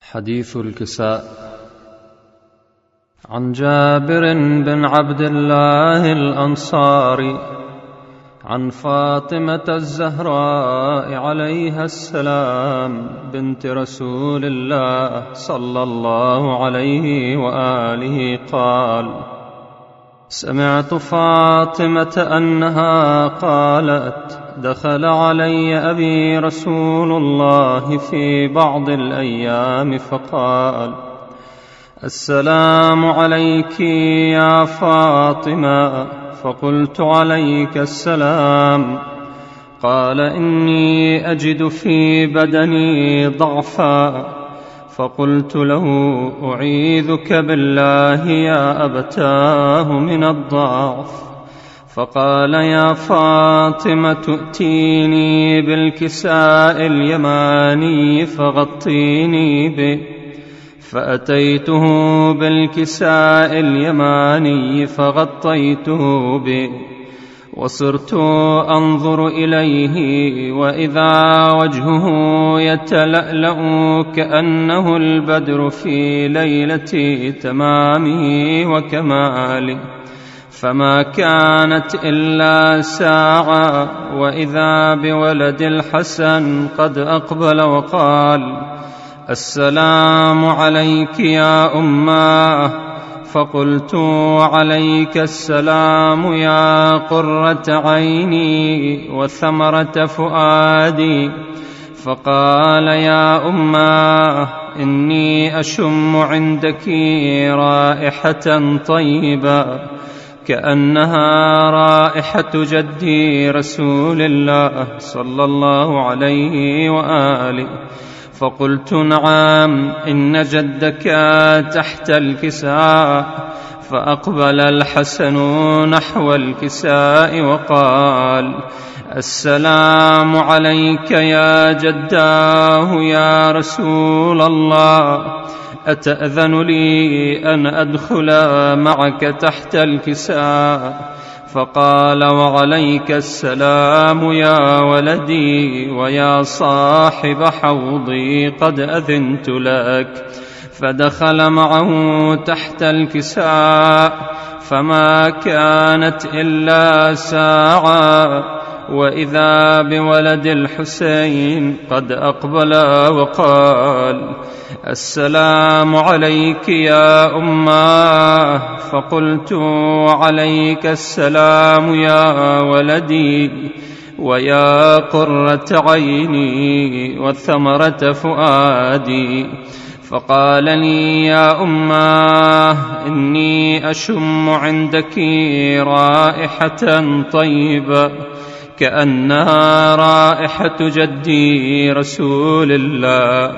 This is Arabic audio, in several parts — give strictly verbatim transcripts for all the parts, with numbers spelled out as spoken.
حديث الكساء. عن جابر بن عبد الله الأنصاري عن فاطمة الزهراء عليها السلام بنت رسول الله صلى الله عليه وآله قال: سمعت فاطمة أنها قالت: دخل علي أبي رسول الله في بعض الأيام فقال: السلام عليك يا فاطمة. فقلت: عليك السلام. قال: إني أجد في بدني ضعفا. فقلت له: أعيذك بالله يا أبتاه من الضعف. فقال: يا فاطمة تؤتيني بالكساء اليماني فغطيني به. فأتيته بالكساء اليماني فغطيته به، وصرت أنظر إليه وإذا وجهه يتلألأ كأنه البدر في ليلة تمامه وكماله، فما كانت إلا ساعة وإذا بولد الحسن قد أقبل وقال: السلام عليك يا أماه. فقلت: عليك السلام يا قرة عيني وثمرة فؤادي. فقال: يا أماه، إني أشم عندك رائحة طيبة كأنها رائحة جدي رسول الله صلى الله عليه وآله. فقلت: نعم، إن جدك تحت الكساء. فأقبل الحسن نحو الكساء وقال: السلام عليك يا جداه يا رسول الله، أتأذن لي أن أدخل معك تحت الكساء؟ فقال: وعليك السلام يا ولدي ويا صاحب حوضي، قد أذنت لك. فدخل معه تحت الكساء، فما كانت إلا ساعة وإذا بولد الحسين قد أقبل وقال: السلام عليك يا أماه. فقلت: عليك السلام يا ولدي ويا قرة عيني وثمرة فؤادي. فقال لي: يا أماه، إني أشم عندك رائحة طيبة كأنها رائحة جدي رسول الله.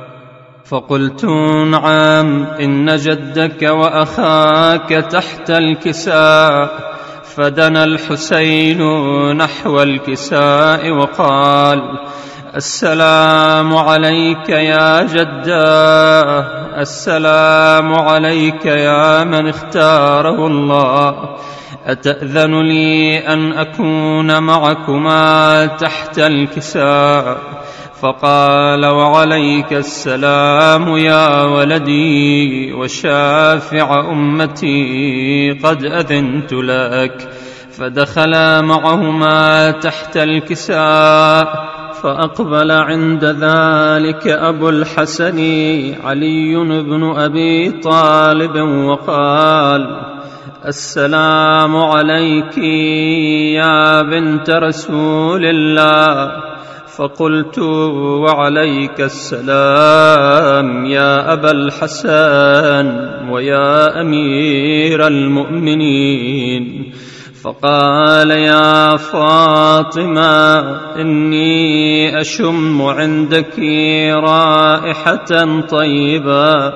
فقلت: نعم، إن جدك وأخاك تحت الكساء. فدنا الحسين نحو الكساء وقال: السلام عليك يا جداه، السلام عليك يا من اختاره الله، أتأذن لي أن أكون معكما تحت الكساء؟ فقال: وعليك السلام يا ولدي وشافع أمتي، قد أذنت لك. فدخل معهما تحت الكساء، فأقبل عند ذلك أبو الحسن علي بن أبي طالب وقال: السلام عليك يا بنت رسول الله. فقلت: وعليك السلام يا أبا الحسن ويا أمير المؤمنين. فقال: يا فاطمة، إني أشم عندك رائحة طيبة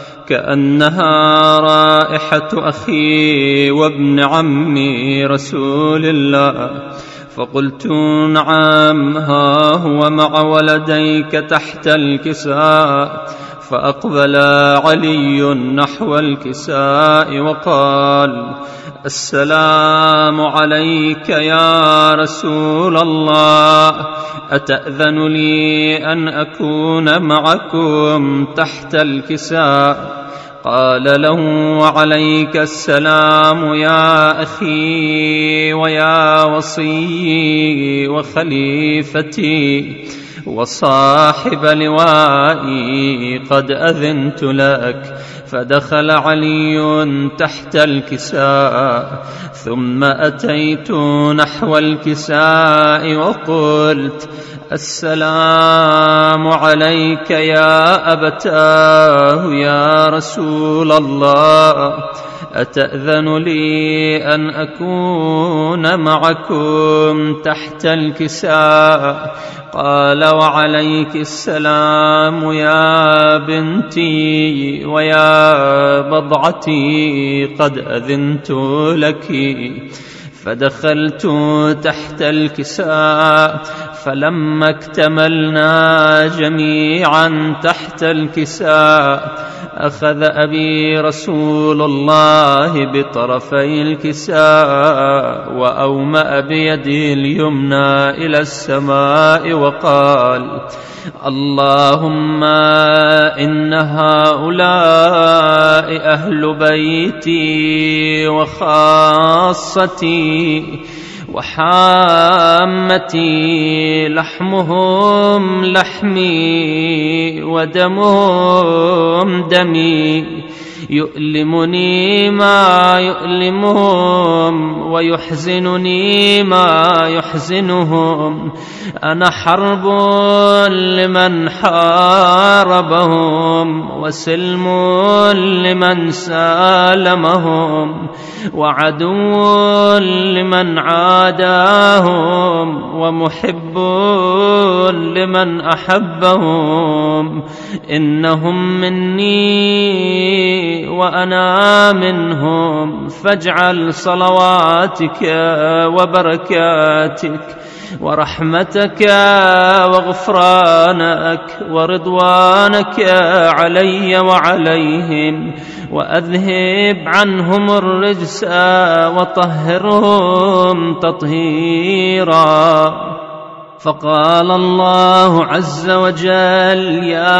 كأنها رائحة أخي وابن عمي رسول الله. فقلت: نعم، ها هو مع ولديك تحت الكساء. فأقبل علي نحو الكساء وقال: السلام عليك يا رسول الله، أتأذن لي أن أكون معكم تحت الكساء؟ قال له: وعليك السلام يا أخي ويا وصي وخليفتي وصاحب لوائي، قد أذنت لك. فدخل علي تحت الكساء، ثم أتيت نحو الكساء وقلت: السلام عليك يا أبتاه يا رسول الله، أتأذن لي أن أكون معكم تحت الكساء؟ قال: وعليك السلام يا بنتي ويا بضعتي، قد أذنت لك. فدخلت تحت الكساء، فلما اكتملنا جميعا تحت الكساء أخذ أبي رسول الله بطرفي الكساء وأومأ بيده اليمنى إلى السماء وقال: اللهم إن هؤلاء أهل بيتي وخاصتي وحامتي، لحمهم لحمي ودمهم دمي، يؤلمني ما يؤلمهم ويحزنني ما يحزنهم. أنا حرب لمن حاربهم وسلم لمن سالمهم، وعدو لمن عاداهم ومحب لمن أحبهم. إنهم مني وأنا منهم، فاجعل صلواتك وبركاتك ورحمتك وغفرانك ورضوانك علي وعليهم، وأذهب عنهم الرجس وطهرهم تطهيرا. فقال الله عز وجل: يا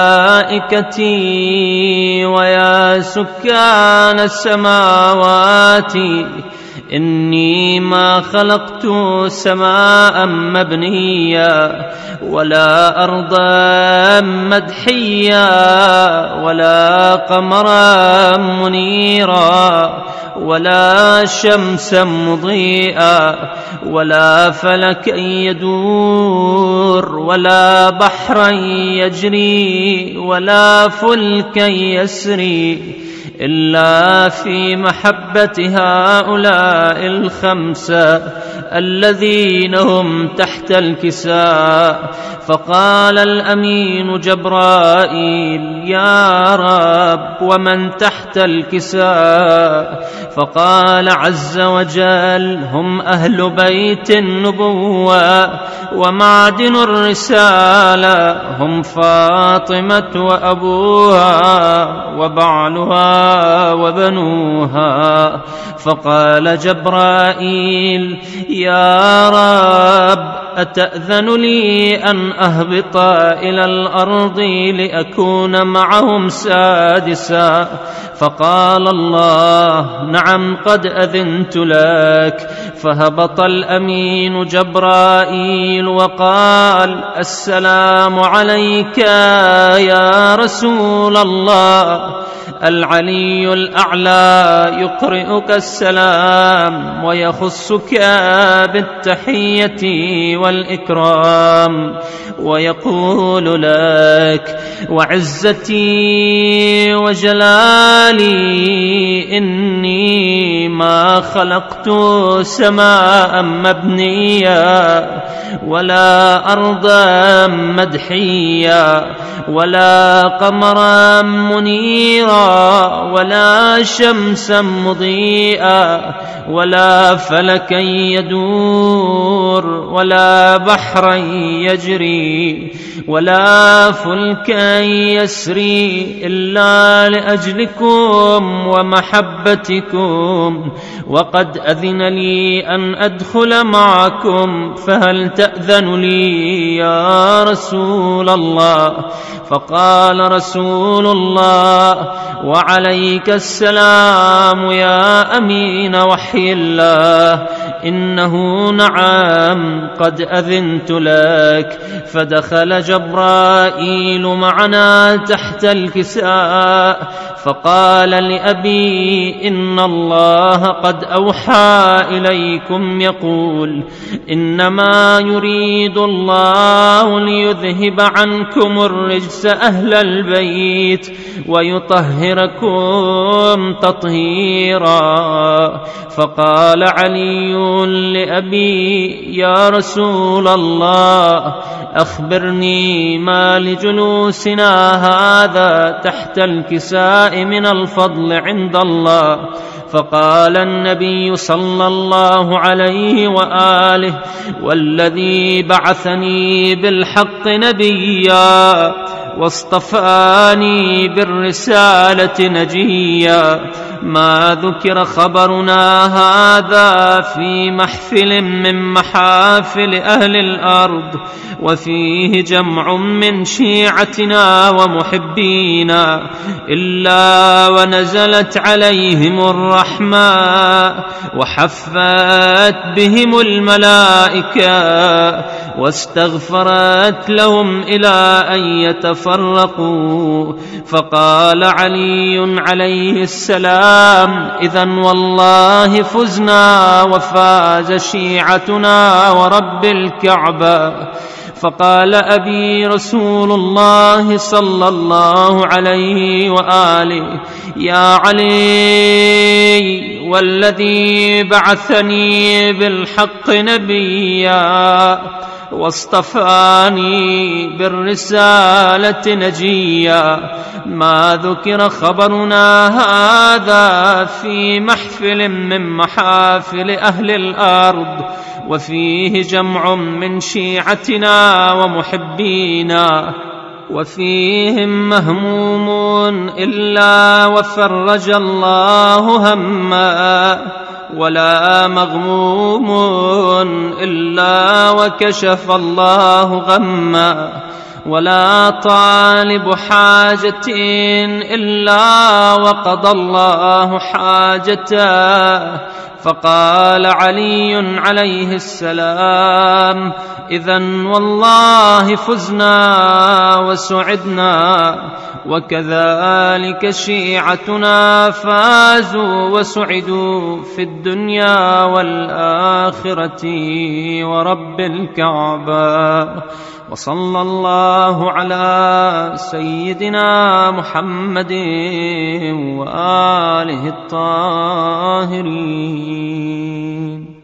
ملائكتي ويا سكان السماوات، إني ما خلقت سماء مبنيا ولا أرضا مدحيا ولا قمرا منيرا ولا شمسا مضيئا ولا فلكا يدور ولا بحرا يجري ولا فلكا يسري، إلا في محبة هؤلاء الخمسة الذين هم تحت الكساء. فقال الأمين جبرائيل: يا رب، ومن تحت الكساء؟ فقال عز وجل: هم أهل بيت النبوة ومعدن الرسالة، هم فاطمة وأبوها وبعلها وبنوها. فقال جبرائيل: يا رب، أتأذن لي أن أهبط إلى الأرض لأكون معهم سادسا؟ فقال الله: نعم، قد أذنت لك. فهبط الأمين جبرائيل وقال: السلام عليك يا رسول الله، العلي الأعلى يقرئك السلام ويخصك بالتحية والإكرام، ويقول لك: وعزتي وجلالي إني ما خلقت سماء مبنيا ولا أرضا مدحيا ولا قمرا منيرا ولا شمسا مضيئا ولا فلكا يدور ولا بحرا يجري ولا فلكا يسري إلا لأجلكم ومحبتكم، وقد أذن لي أن أدخل معكم، فهل تأذن لي يا رسول الله؟ فقال رسول الله: وعليك السلام يا أمين وحي الله، إنه نعم قد أذنت لك. فدخل جبرائيل معنا تحت الكساء فقال لأبي: إن الله قد أوحى إليكم يقول: إنما يريد الله ليذهب عنكم الرجس أهل البيت ويطهركم تطهيرا. فقال علي لأبي: يا رسول الله، أخبرني ما لجلوسنا هذا تحت الكساء من الفضل عند الله. فقال النبي صلى الله عليه وآله: والذي بعثني بالحق نبيا واصطفاني بالرسالة نجيا، ما ذكر خبرنا هذا في محفل من محافل أهل الأرض وفيه جمع من شيعتنا ومحبينا إلا ونزلت عليهم الرحمة وحفت بهم الملائكة واستغفرت لهم إلى أن يتفرقوا. فقال علي عليه السلام: إذن والله فزنا وفاز شيعتنا ورب الكعبة. فقال أبي: رسول الله صلى الله عليه وآله: يا علي، والذي بعثني بالحق نبيا واصطفاني بالرسالة نجيا، ما ذكر خبرنا هذا في محفل من محافل أهل الأرض وفيه جمع من شيعتنا ومحبينا وفيهم مهموم إلا وفرج الله همّا، ولا مغموم إلا وكشف الله غمّا، ولا طالب حاجة إلا وقضى الله حاجته. فقال علي عليه السلام: إذن والله فزنا وسعدنا، وكذلك شيعتنا فازوا وسعدوا في الدنيا والآخرة ورب الكعبة. وصلى الله على سيدنا محمد وآله الطاهرين.